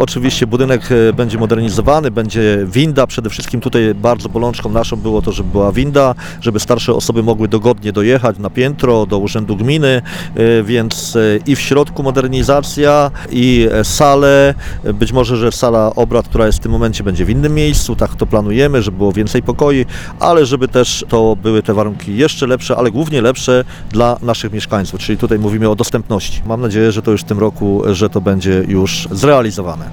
Oczywiście budynek będzie modernizowany, będzie winda. Przede wszystkim tutaj bardzo bolączką naszą było to, żeby była winda, żeby starsze osoby mogły dogodnie dojechać na piętro do urzędu gminy, więc i w środku modernizacja, i sale. Być może, że sala obrad, która jest w tym momencie, będzie w innym miejscu, tak to planujemy, żeby było więcej pokoi, ale żeby też to były te warunki jeszcze lepsze, ale głównie lepsze dla naszych mieszkańców, czyli tutaj mówimy o dostępności. Mam nadzieję, że to już w tym roku, że to będzie już zrealizowane.